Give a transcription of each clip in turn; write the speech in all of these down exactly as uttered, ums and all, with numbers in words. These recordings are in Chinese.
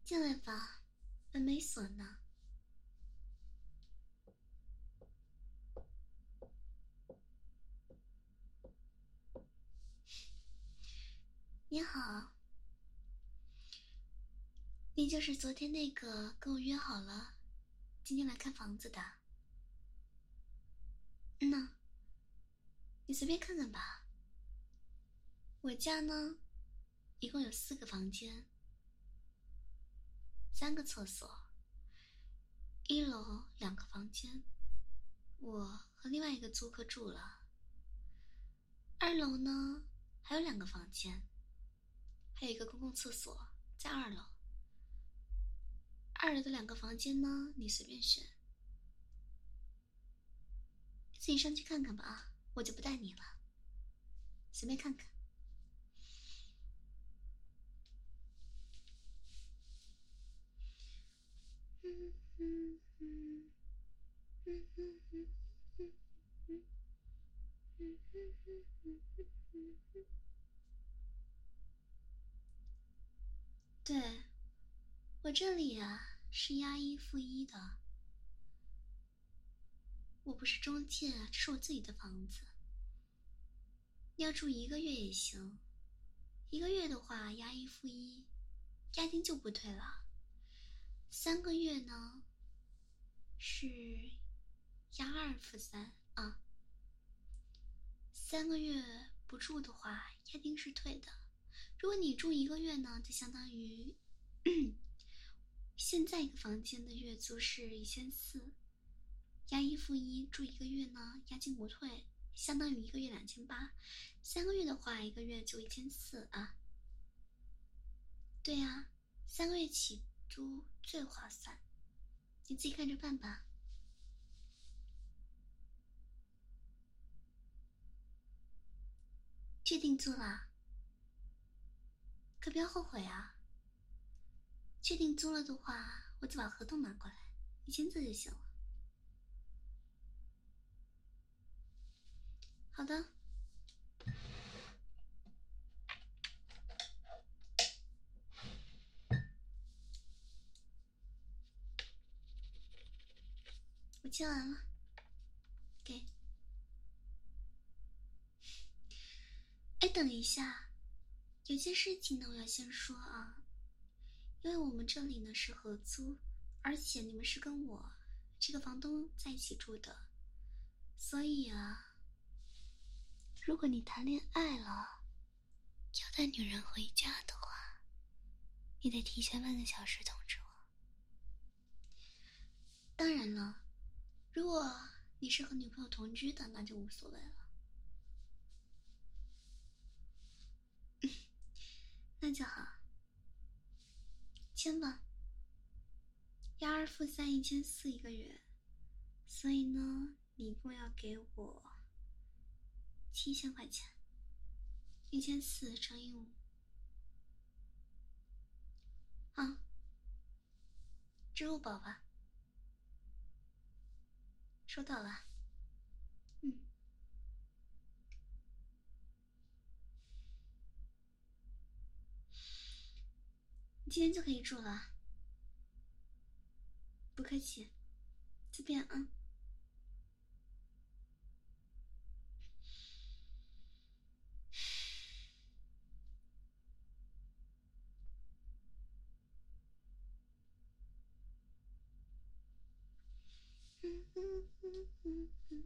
进来吧，门没锁呢。你好，你就是昨天那个跟我约好了，今天来看房子的。嗯呐，你随便看看吧。我家呢，一共有四个房间，三个厕所，一楼两个房间，我和另外一个租客住了。二楼呢还有两个房间，还有一个公共厕所在二楼。二楼的两个房间呢，你随便选，自己上去看看吧啊，我就不带你了，随便看看。嗯嗯嗯嗯嗯嗯嗯嗯嗯嗯嗯嗯。对，我这里啊是押一付一的，我不是中介，这是我自己的房子。你要住一个月也行，一个月的话押一付一，押金就不退了。三个月呢是押二付三啊，三个月不住的话押金是退的。如果你住一个月呢，就相当于现在一个房间的月租是一千四，押一付一，住一个月呢押金不退，相当于一个月两千八，三个月的话一个月就一千四啊。对呀，三个月起租最划算，你自己看着办吧。确定租了，可不要后悔啊。确定租了的话，我就把合同拿过来，你签字就行了。好的。我签完了，给。哎，等一下，有件事情呢，我要先说啊，因为我们这里呢是合租，而且你们是跟我这个房东在一起住的，所以啊，如果你谈恋爱了，要带女人回家的话，你得提前半个小时通知我。当然了，如果你是和女朋友同居的，那就无所谓了。那就好，签吧。押二付三，一千四一个月，所以呢，你一共要给我七千块钱，一千四乘以五。啊，支付宝吧。收到了。嗯。你今天就可以住了。不客气，随便啊。嗯嗯嗯嗯嗯。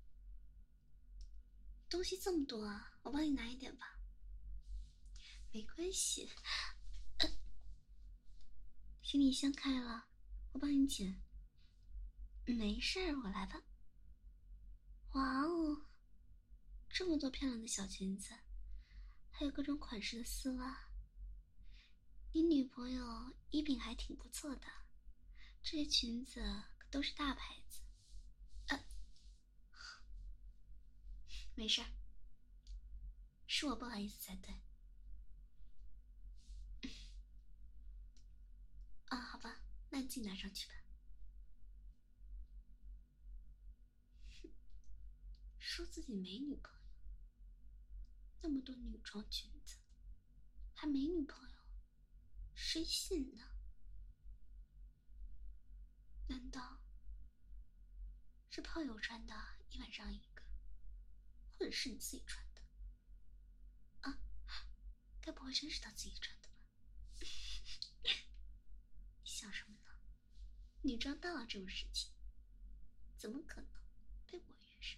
东西这么多啊，我帮你拿一点吧。没关系，呃、行李箱开了，我帮你捡。没事儿，我来吧。哇哦，这么多漂亮的小裙子，还有各种款式的丝袜。你女朋友衣品还挺不错的，这些裙子可都是大牌子。呃，没事儿，是我不好意思才对。啊，好吧，那你自己拿上去吧。说自己没女朋友，那么多女装裙子，还没女朋友，谁信呢？ 难道是炮友穿的，一晚上一个，或者是你自己穿的？啊，该不会真是他自己穿的吧？你想什么呢？女装大佬这种事情，怎么可能被我遇上？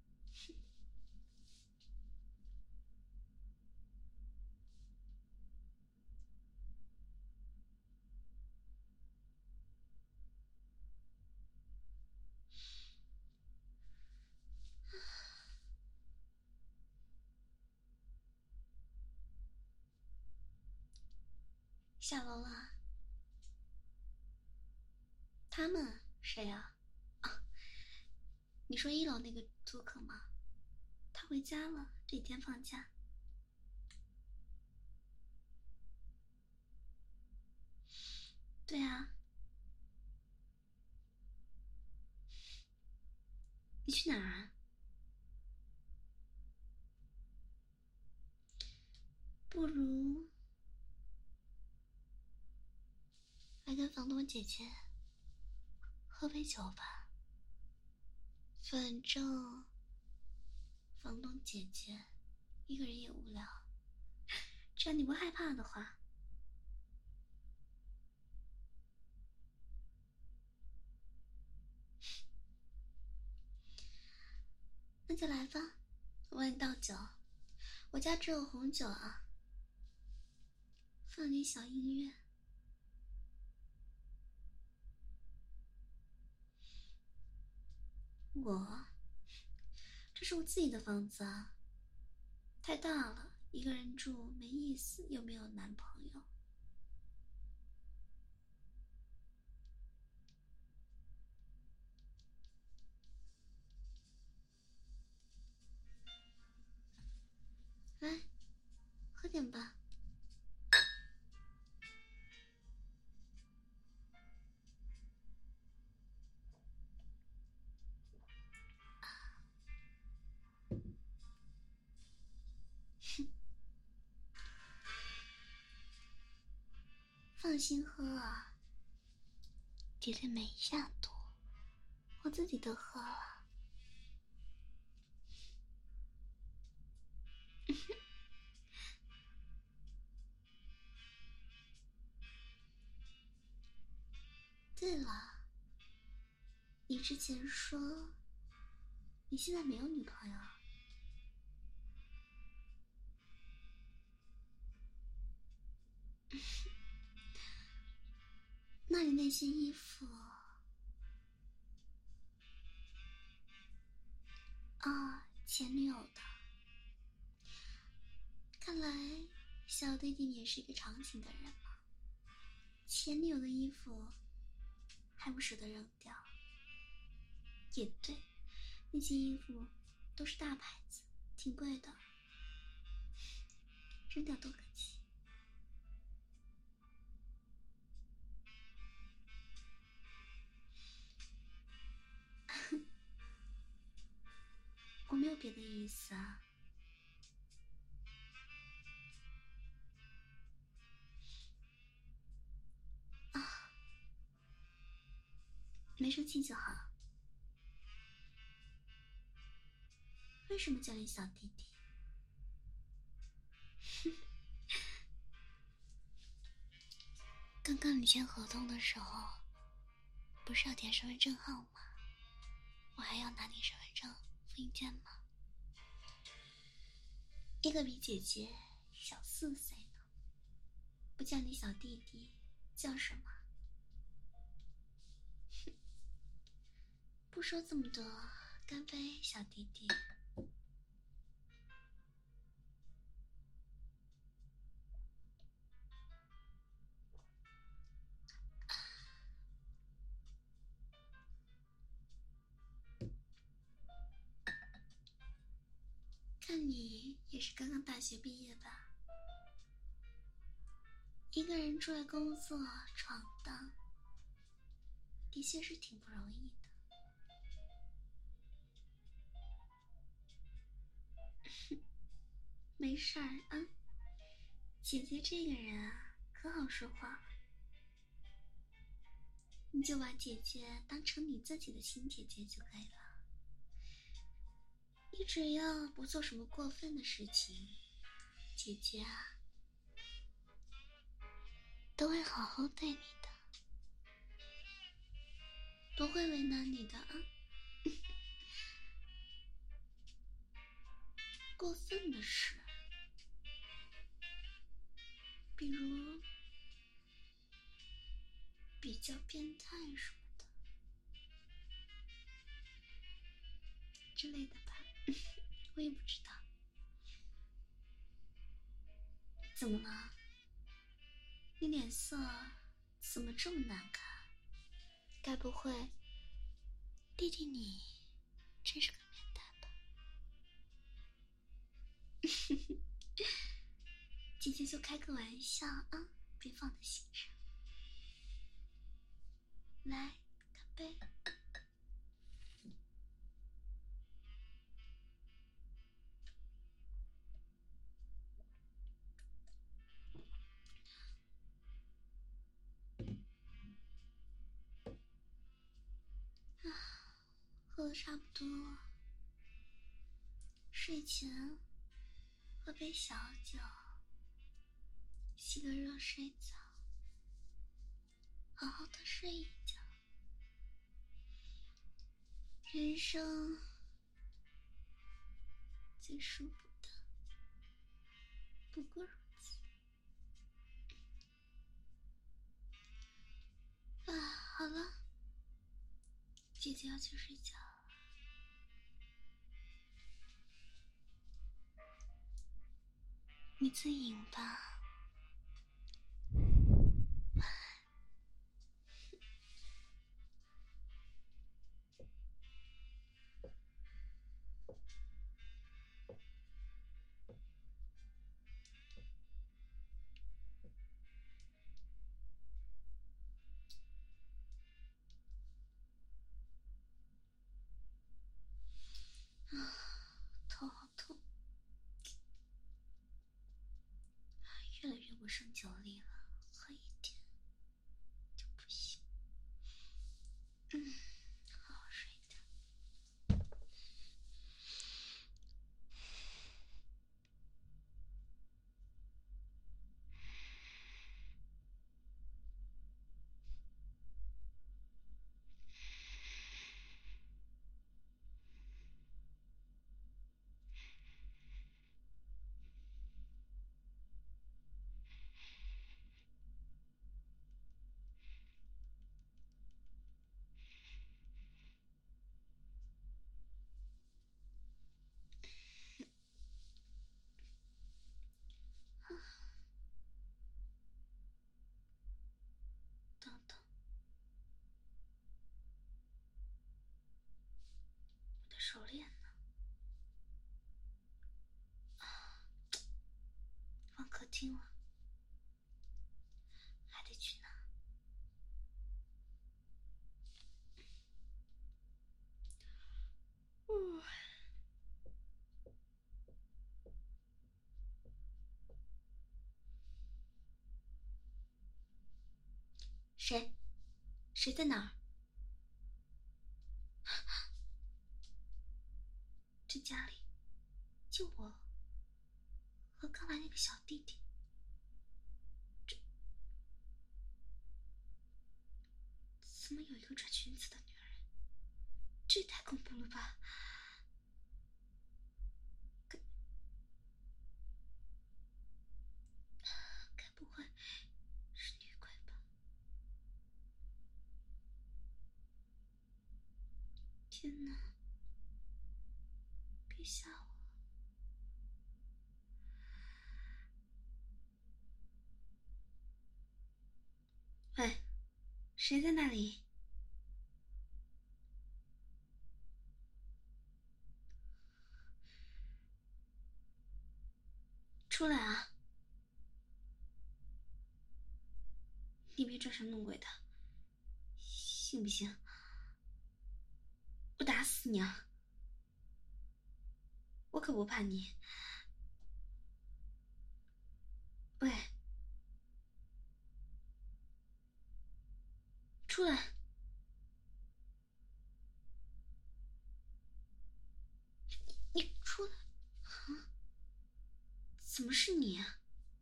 下楼了。他们谁啊？啊，你说一楼那个租客吗？他回家了，这几天放假。对啊。你去哪儿啊？不如来跟房东姐姐喝杯酒吧，反正房东姐姐一个人也无聊，只要你不害怕的话。那就来吧，我帮你倒酒。我家只有红酒啊，放点小音乐。我，这是我自己的房子啊，太大了，一个人住没意思，又没有男朋友。来，喝点吧。放心喝啊，姐姐没下毒，我自己都喝了。对了，你之前说你现在没有女朋友？那你那些衣服啊，前女友的。看来小弟弟你也是一个长情的人嘛，前女友的衣服还不舍得扔掉。也对，那些衣服都是大牌子，挺贵的，扔掉多可惜。我没有别的意思啊。啊，没生气就好。为什么叫你小弟弟？刚刚你签合同的时候，不是要填身份证号吗？我还要拿你身份证复印件吗？一个比姐姐小四岁呢，不叫你小弟弟，叫什么？不说这么多，干杯，小弟弟。看你也是刚刚大学毕业吧？一个人出来工作闯荡，的确是挺不容易的。没事儿啊，姐姐这个人啊，可好说话。 你就把姐姐当成你自己的亲姐姐就可以了。你只要不做什么过分的事情，姐姐啊，都会好好对你的，不会为难你的啊。过分的事，比如比较变态什么的之类的吧，我也不知道。怎么了？你脸色怎么这么难看？该不会弟弟你真是个变态吧？姐姐就开个玩笑啊，别放在心上。来，干杯！啊，喝的差不多了，睡前喝杯小酒，洗个热水澡，好好的睡一觉。人生最舒服的不过如此。啊，好了，姐姐要去睡觉了。你自饮吧。啊，头好痛，越来越不胜酒力了，喝一点就不行。嗯，好好睡觉。等等，我的手链呢？放客厅了，还得去拿。嗯，谁？谁在哪儿？这家里就我和刚来那个小弟弟。这怎么有一个穿裙子的女人？这也太恐怖了吧！该该不会是女鬼吧？天哪！别吓我！喂，谁在那里？出来啊！你别装神弄鬼的，信不信我打死你啊！我可不怕你。喂，出来！ 么是你啊？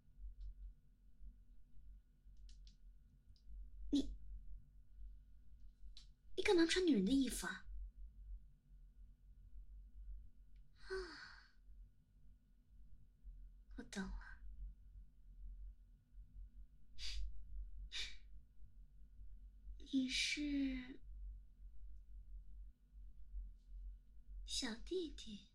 你你干嘛穿女人的衣服啊？啊，我懂了。你是小弟弟。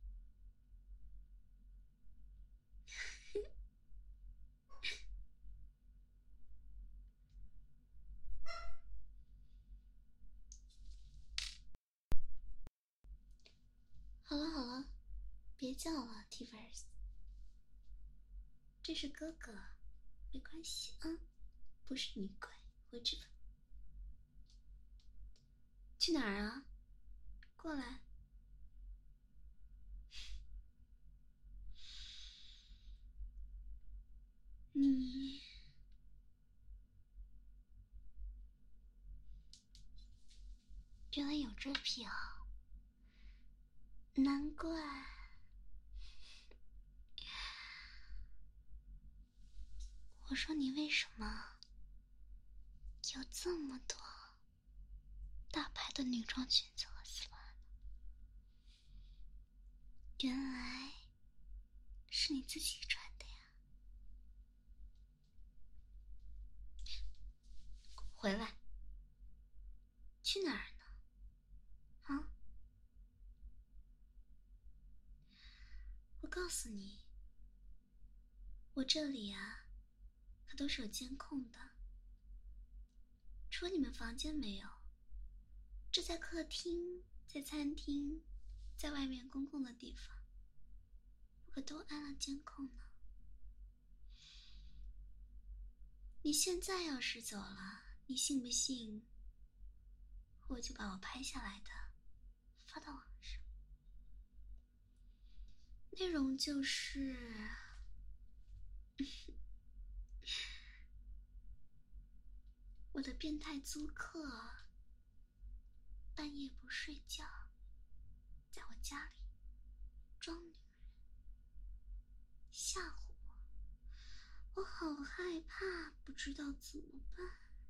好了好了，别叫了 T-Verse， 这是哥哥，没关系啊，不是女鬼，回去吧。去哪儿啊？过来。你原来有这癖好，难怪。我说你为什么有这么多大牌的女装裙子和丝袜呢？原来是你自己穿的呀。回来。去哪儿呢？啊？我告诉你，我这里啊可都是有监控的，除了你们房间没有，这在客厅，在餐厅，在外面公共的地方，我可都安了监控呢。你现在要是走了，你信不信我就把我拍下来的发到网上，内容就是我的变态租客半夜不睡觉，在我家里装女人，吓唬我，我好害怕，不知道怎么办。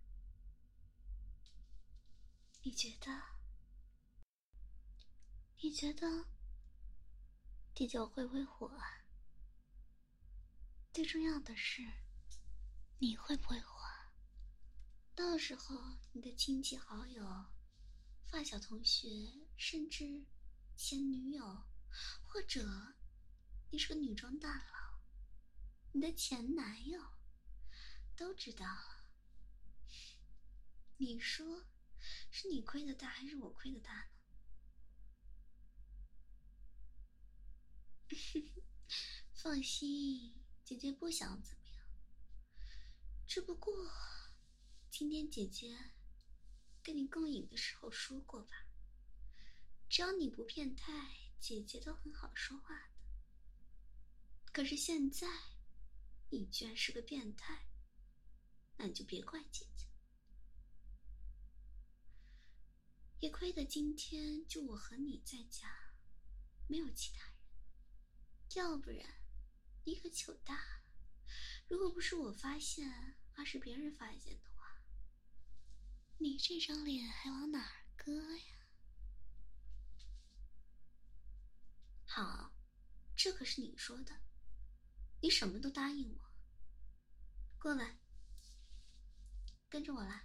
你觉得？你觉得第九会不会火啊？最重要的是，你会不会火啊？到时候你的亲戚好友、发小同学，甚至前女友，或者你是个女装大佬，你的前男友都知道了。你说是你亏的大还是我亏的大呢？放心，姐姐不想怎么样，只不过今天姐姐跟你共饮的时候说过吧，只要你不变态，姐姐都很好说话的。可是现在你居然是个变态，那你就别怪姐姐。也亏得今天就我和你在家，没有其他人，要不然你可糗大了。如果不是我发现，而是别人发现的话，你这张脸还往哪儿搁呀？好，这可是你说的，你什么都答应我。过来，跟着我来。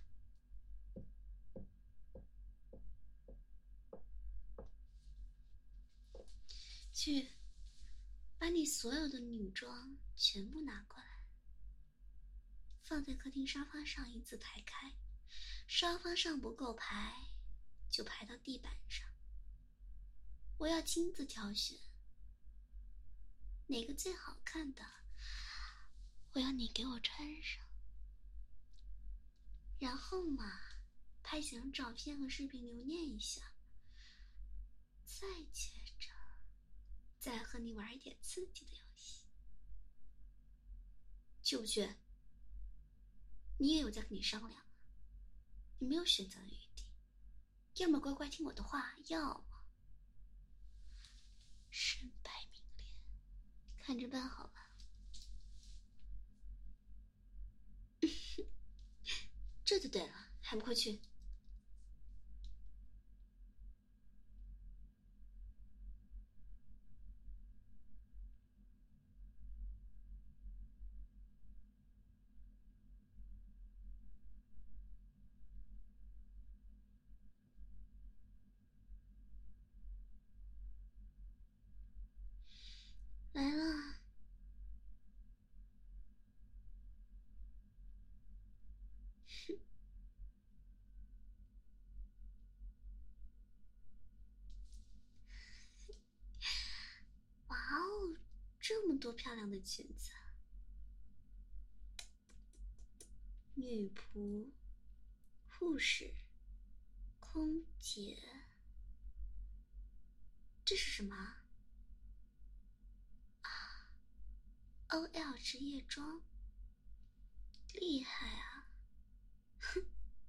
去，把你所有的女装全部拿过来，放在客厅沙发上，一字排开。沙发上不够排，就排到地板上。我要亲自挑选，哪个最好看的，我要你给我穿上。然后嘛，拍几张照片和视频留念一下。再接着，再和你玩一点刺激的游戏。去不去？你也有在跟你商量啊，你没有选择的余地，要么乖乖听我的话，要么身败名裂，看着办好了。 就对了，还不快去？来了。哇哦，这么多漂亮的裙子！女仆、护士、空姐，这是什么啊 ？O L 职业装，厉害啊！哼，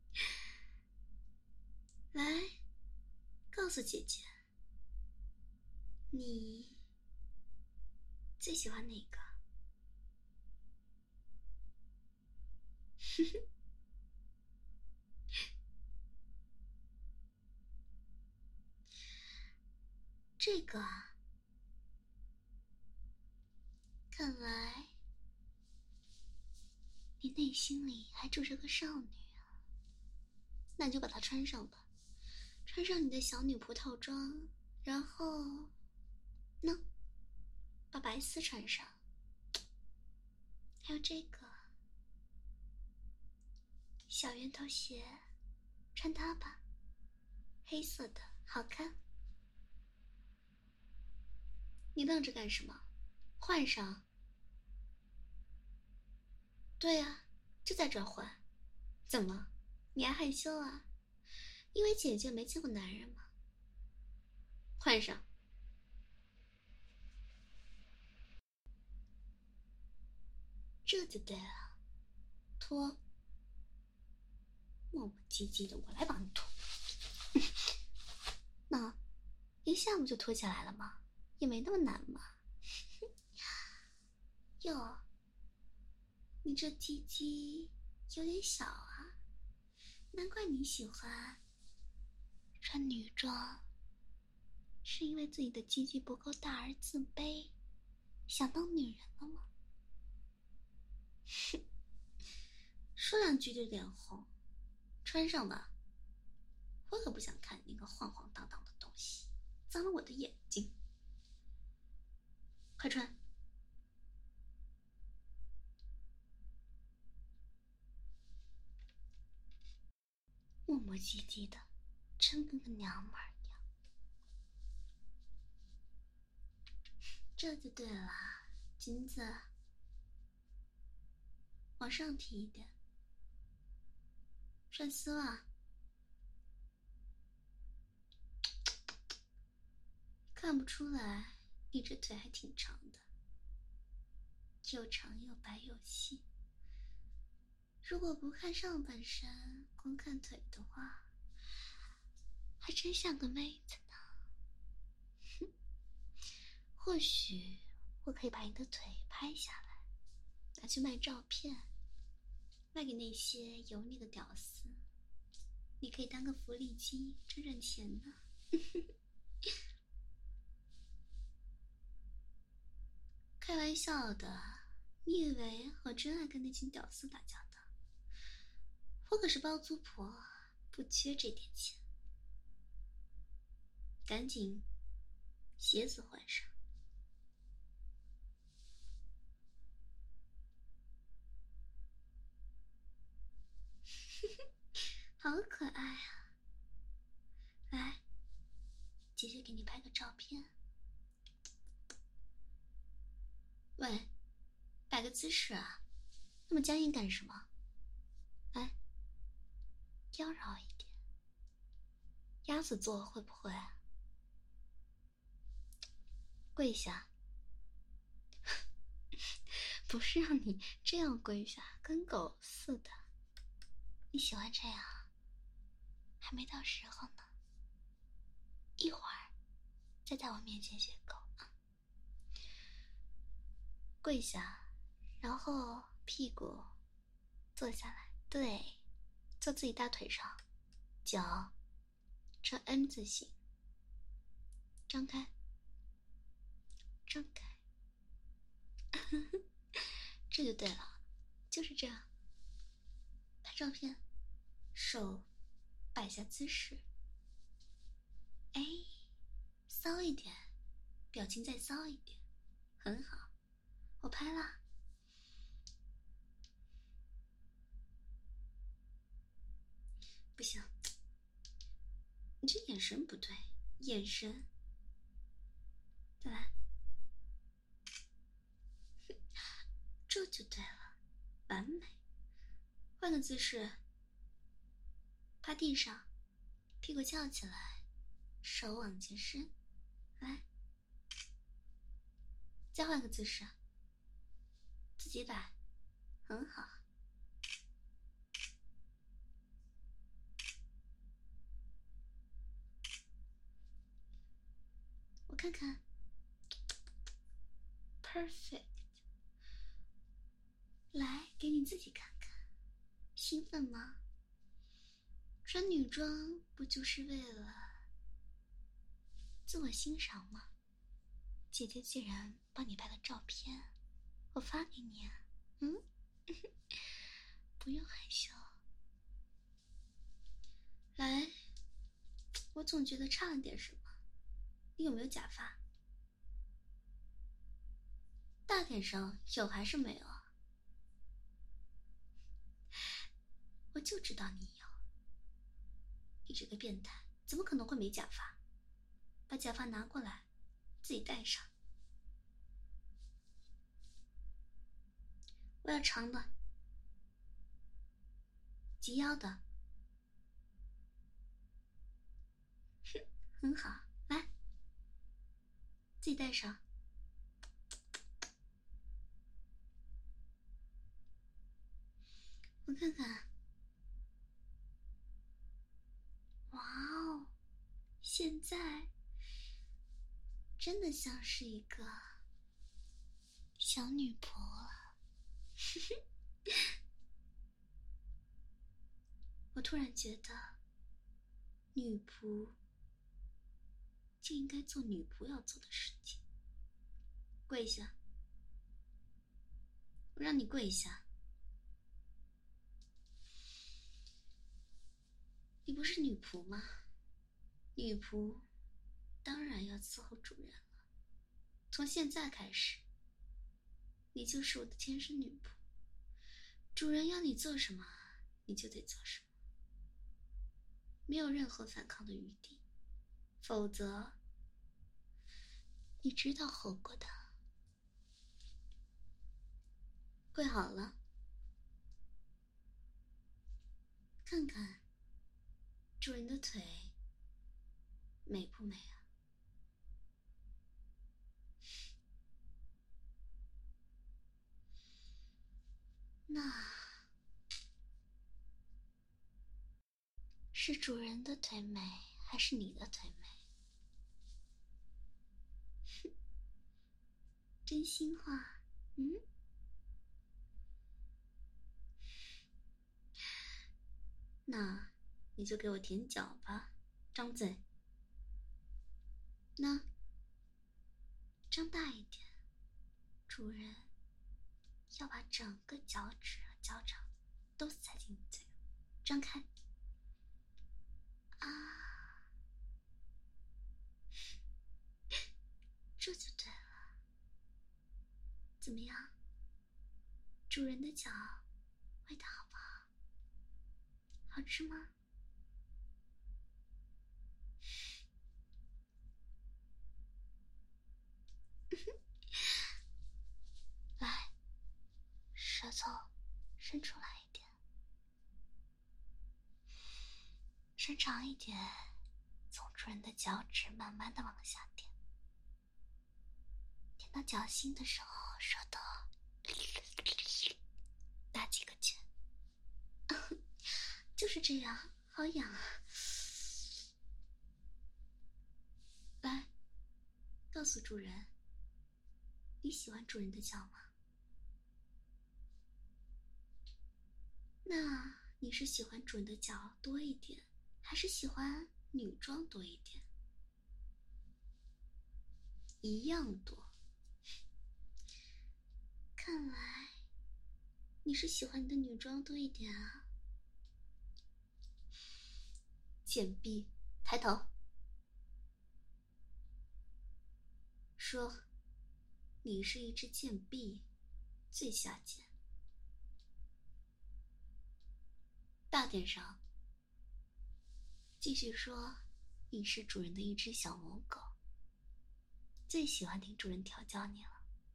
来，告诉姐姐，你最喜欢哪个？哼哼。这个啊，看来你内心里还住着个少女啊。那你就把它穿上吧，穿上你的小女仆套装，然后，呢，把白丝穿上，还有这个小圆头鞋，穿它吧，黑色的，好看。你愣着干什么？换上。对啊，就在这儿换。怎么，你还害羞啊？因为姐姐没见过男人吗？换上。这就对了。脱。磨磨唧唧的，我来帮你脱。那一下不就脱起来了吗？也没那么难嘛。哟，你这鸡鸡有点小啊，难怪你喜欢穿女装，是因为自己的鸡鸡不够大而自卑，想当女人了吗？哼，说两句就脸红，穿上吧。我可不想看那个晃晃荡荡的东西，脏了我的眼睛。快穿。磨磨唧唧的，真跟个娘们儿一样。这就对了，金子，往上提一点，穿丝袜。看不出来，你这腿还挺长的，又长又白又细。如果不看上半身，光看腿的话，还真像个妹子呢。哼，或许我可以把你的腿拍下来，拿去卖照片，卖给那些油腻的屌丝。你可以当个福利机赚赚钱呢。开玩笑的，你以为我真爱跟那群屌丝打交道？我可是包租婆，不缺这点钱。赶紧，鞋子换上。好可爱啊！来，姐姐给你拍个照片。喂，摆个姿势啊，那么僵硬干什么？来，妖娆一点。鸭子座会不会啊？跪下。不是让你这样跪下，跟狗似的。你喜欢这样？还没到时候呢，一会儿再在我面前学狗啊。跪下，然后屁股坐下来，对， 坐自己大腿上，脚呈 M 字形，张开，张开，这就对了，就是这样。拍照片，手摆下姿势，哎，骚一点，表情再骚一点，很好，我拍啦。不行，你这眼神不对，眼神，再来，这就对了，完美。换个姿势，趴地上，屁股翘起来，手往前伸，来，再换个姿势，自己摆，很好。我看看 ，perfect。来，给你自己看看，兴奋吗？穿女装不就是为了自我欣赏吗？姐姐既然帮你拍了照片，我发给你啊，嗯，不用害羞。来，我总觉得差了点什么，你有没有假发？大点声，有还是没有啊？我就知道你有，你这个变态，怎么可能会没假发？把假发拿过来，自己戴上。我要长的，及腰的，哼，很好，来，自己戴上。我看看，哇哦，现在真的像是一个小女仆了。我突然觉得，女仆就应该做女仆要做的事情。跪下，我让你跪下。你不是女仆吗？女仆当然要伺候主人了。从现在开始，你就是我的天生女仆。主人要你做什么，你就得做什么，没有任何反抗的余地，否则你知道后果的。跪好了，看看主人的腿美不美啊？那是主人的腿美，还是你的腿美？真心话，嗯？那你就给我舔脚吧，张嘴。那张大一点，主人要把整个脚趾和脚掌都塞进你嘴里。张开。啊，这就对了。怎么样？主人的脚味道好不好？好吃吗？来，舌头伸出来一点，伸长一点，从主人的脚趾慢慢的往下点，点到脚心的时候，舌头打几个圈，就是这样，好痒啊！来，告诉主人，你喜欢主人的脚吗？那你是喜欢主人的脚多一点，还是喜欢女装多一点？一样多。看来你是喜欢你的女装多一点啊。贱婢，抬头说，你是一只贱婢，最下贱。大点声。继续说，你是主人的一只小母狗，最喜欢听主人调教你了。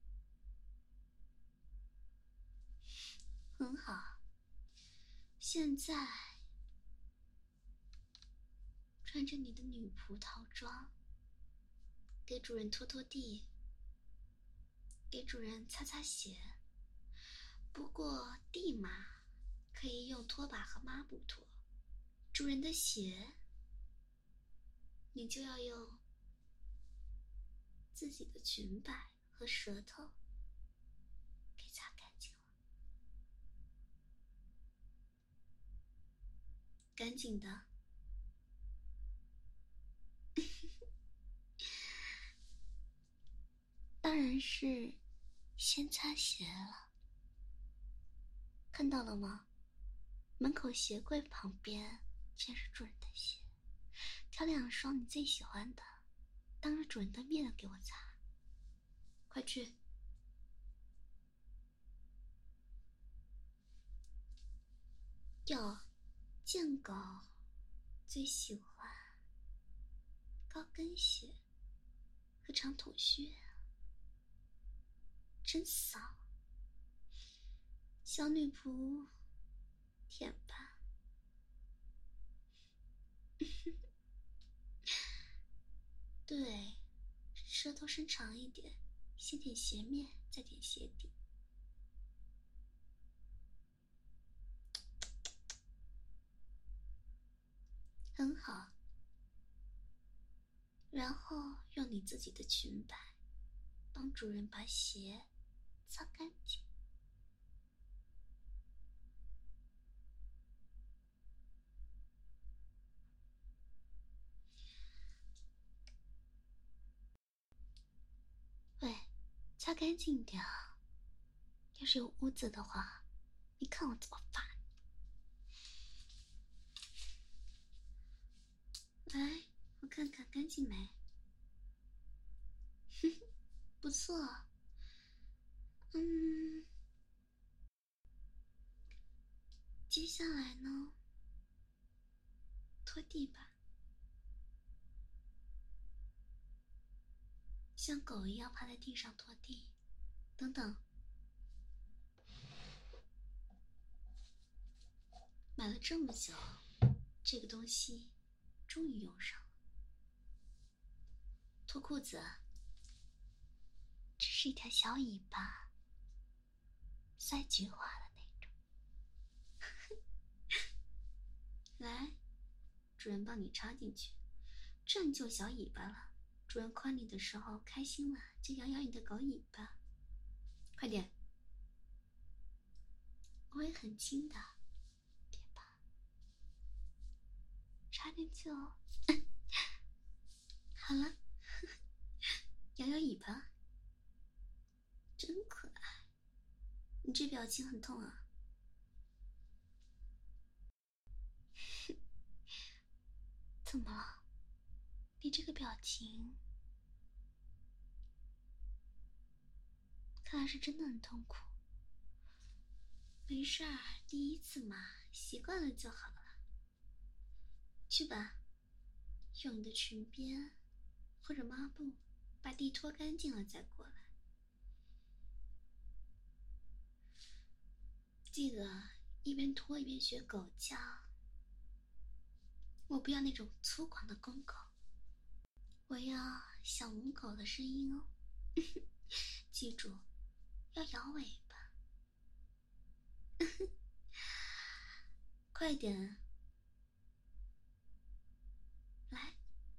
很好，现在穿着你的女仆套装，给主人拖拖地，给主人擦擦鞋。不过地嘛，可以用拖把和抹布拖，主人的鞋，你就要用自己的裙摆和舌头给擦干净了。赶紧的。当然是先擦鞋了。看到了吗？门口鞋柜旁边全是主人的鞋，挑两双你最喜欢的，当着主人的面给我擦。快去。哟，贱狗最喜欢高跟鞋和长筒靴，真骚。小女仆，舔吧。对，舌头伸长一点，先点鞋面，再点鞋底。很好。然后用你自己的裙摆帮主人把鞋擦干净。喂，擦干净点啊！要是有污渍的话，你看我怎么罚你。来，我看看干净没？哼哼，不错。嗯，接下来呢？拖地吧，像狗一样趴在地上拖地。等等，买了这么久，这个东西终于用上了。脱裤子，这是一条小尾巴，塞菊花的那种。来，主人帮你插进去，这样就小尾巴了。主人夸你的时候开心了，就摇摇你的狗尾巴。快点，我会很轻的，别怕，插进去哦。好了，摇摇尾巴，真可爱。你这表情很痛啊。怎么了？你这个表情看来是真的很痛苦。没事儿，第一次嘛，习惯了就好了。去吧，用你的裙边或者抹布把地拖干净了再过来。记得一边拖一边学狗叫。我不要那种粗犷的公狗，我要小母狗的声音哦。记住，要摇尾巴。快点，来，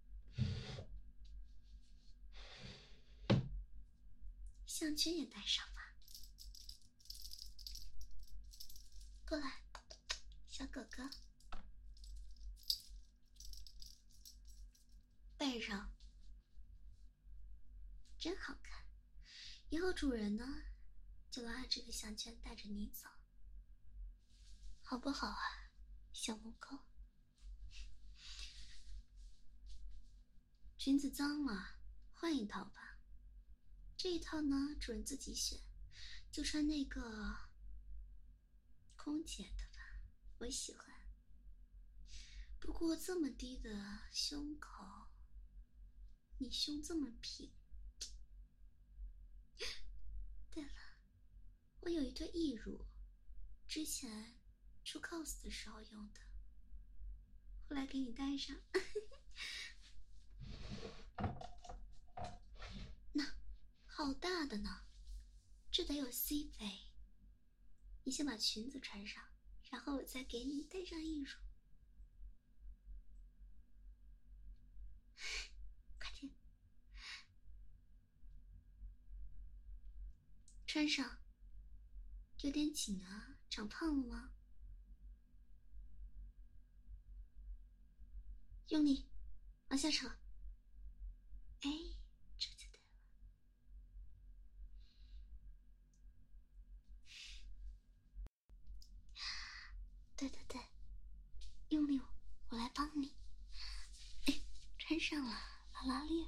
项圈也戴上吧。过来， 小哥哥，戴上，真好看。以后主人呢，就拉着这个项圈带着你走，好不好啊，小母狗？裙子脏了，换一套吧。这一套呢，主人自己选，就穿那个空姐的吧，我喜欢。不过这么低的胸口，你胸这么平。对了，我有一对义乳，之前出 cos 的时候用的，后来给你戴上。那好大的呢，这得有 C 杯。你先把裙子穿上，然后我再给你戴上义乳。快点，穿上。有点紧啊，长胖了吗？用力，往下扯。哎，这就对了。对对对，用力，我来帮你。哎，穿上了，拉拉链。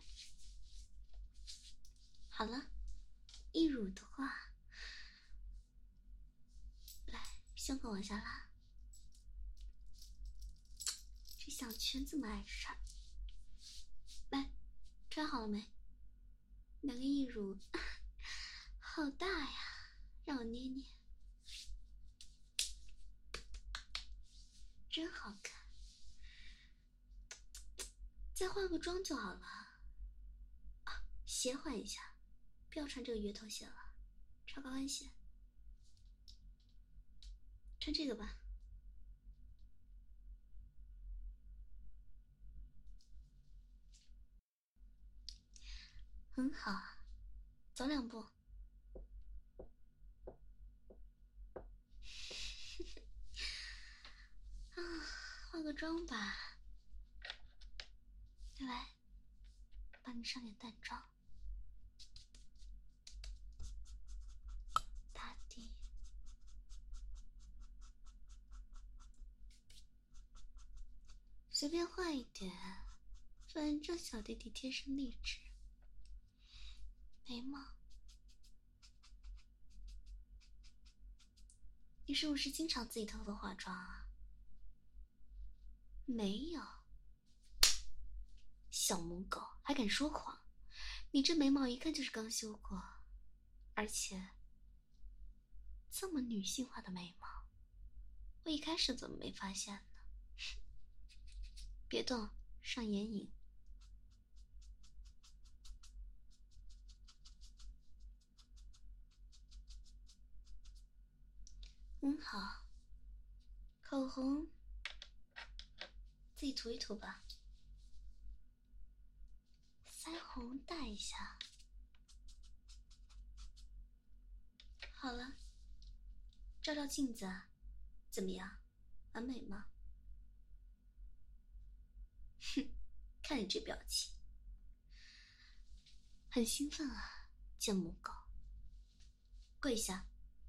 好了，义乳的话，来，胸口往下拉。这小圈这么碍事儿。来，穿好了没？两个义乳，好大呀，让我捏捏。真好看。再换个装就好了。啊，鞋换一下，不要穿这个圆头鞋了，穿高跟鞋。穿这个吧。很好，走两步。啊，化个妆吧。来，帮你上点淡妆。打底。随便画一点，反正小弟弟天生丽质。眉毛，你是不是经常自己偷偷化妆啊？没有。小母狗还敢说谎！你这眉毛一看就是刚修过，而且这么女性化的眉毛，我一开始怎么没发现呢？别动，上眼影。很好，口红自己涂一涂吧。腮红带一下。好了，照照镜子，怎么样？完美吗？哼，看你这表情，很兴奋啊，贱母狗。跪下。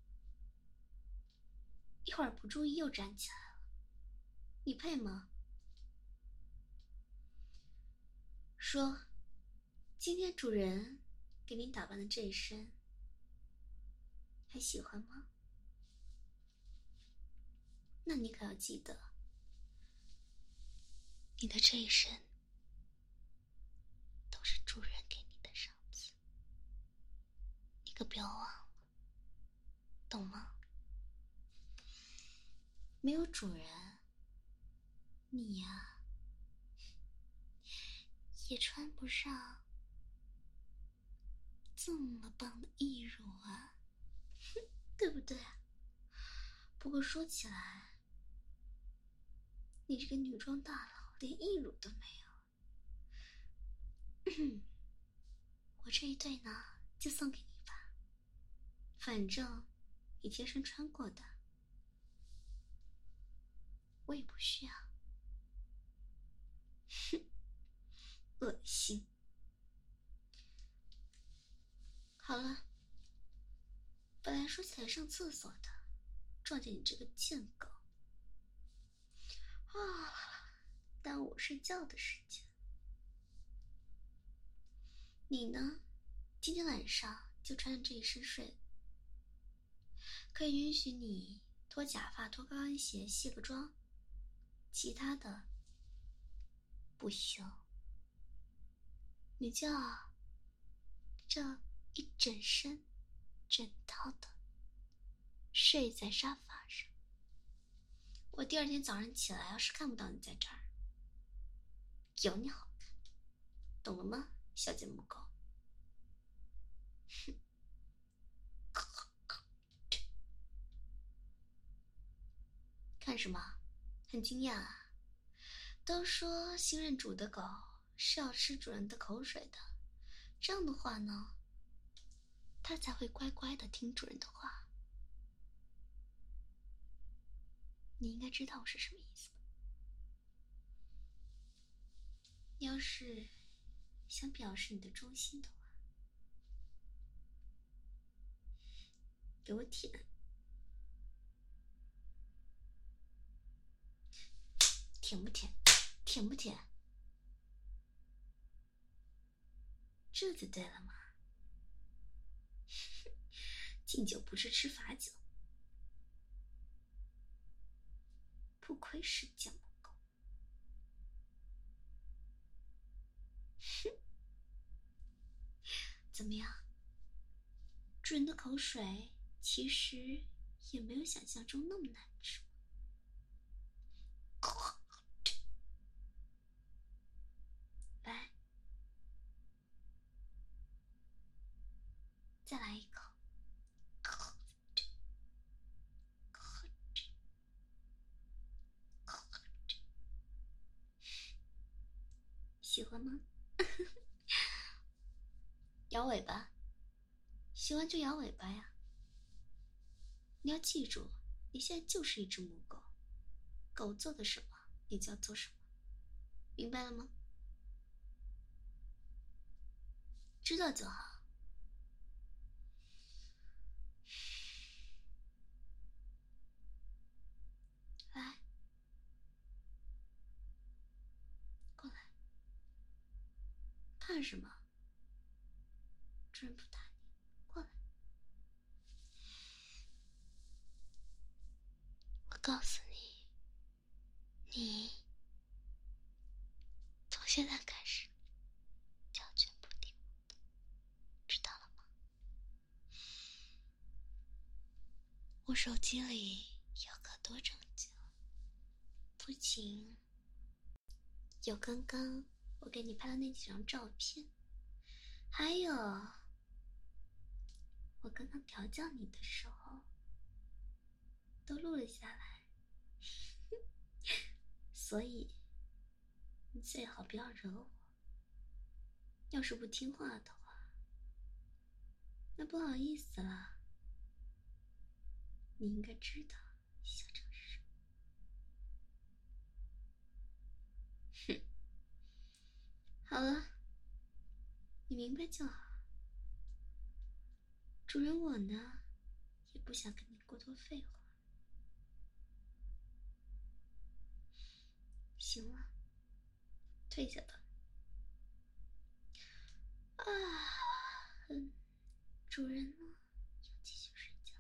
一会儿不注意又站起来了，你配吗？说，今天主人给你打扮的这一身，还喜欢吗？那你可要记得，你的这一身都是主人给你的赏赐，你可不要忘了，懂吗？没有主人，你呀，也穿不上这么棒的义乳啊，对不对？不过说起来，你这个女装大佬连义乳都没有。我这一对呢，就送给你吧，反正你天生穿过的。 我也不需要。哼，恶心。好了，本来说起来上厕所的，撞见你这个贱狗啊！耽误我睡觉的时间。你呢？今天晚上就穿着这一身睡，可以允许你脱假发、脱高跟鞋、卸个妆，其他的不行。你就要这一整身整套的睡在沙发上。我第二天早上起来，要是看不到你在这儿，有你好看，懂了吗，小姐母狗？哼。看什么？很惊讶啊！都说新任主的狗是要吃主人的口水的，这样的话呢，它才会乖乖的听主人的话。你应该知道我是什么意思吧？要是想表示你的忠心的话，给我舔。舔不舔？舔不舔？这就对了嘛。敬酒不吃吃罚酒，不愧是家母狗。哼，怎么样？主人的口水其实也没有想象中那么难吃。来，再来一口。喜欢吗？摇尾巴，喜欢就摇尾巴呀。你要记住，你现在就是一只母狗，狗做的什么，你就要做什么，明白了吗？知道就好。来，过来。怕什么？主人不打你，过来。我告诉你，你从现在开始就要全部听我的，知道了吗？我手机里有可多证据了，不仅有刚刚我给你拍的那几张照片，还有我刚刚调教你的时候都录了下来。所以你最好不要惹我，要是不听话的话，那不好意思了。你应该知道校长是什么。哼，好了，你明白就好。主人我呢，也不想跟你过多废话。行了，退下吧。啊，嗯，主人呢，要继续睡觉。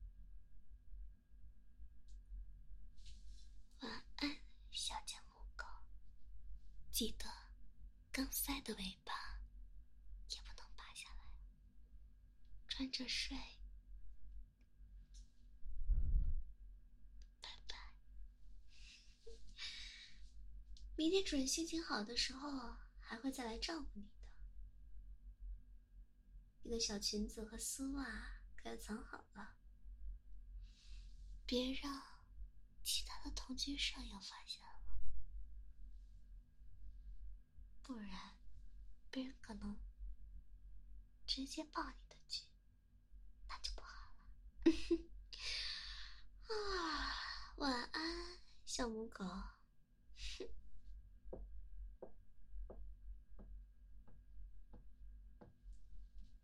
晚安，小家母狗。记得，刚塞的尾巴也不能拔下来，穿着睡。拜拜。明天主人心情好的时候，还会再来照顾你的。你的小裙子和丝袜可要藏好了，别让其他的同居舍友发现了，不然别人可能直接报你的局，那就不好了。啊，晚安， 小母狗。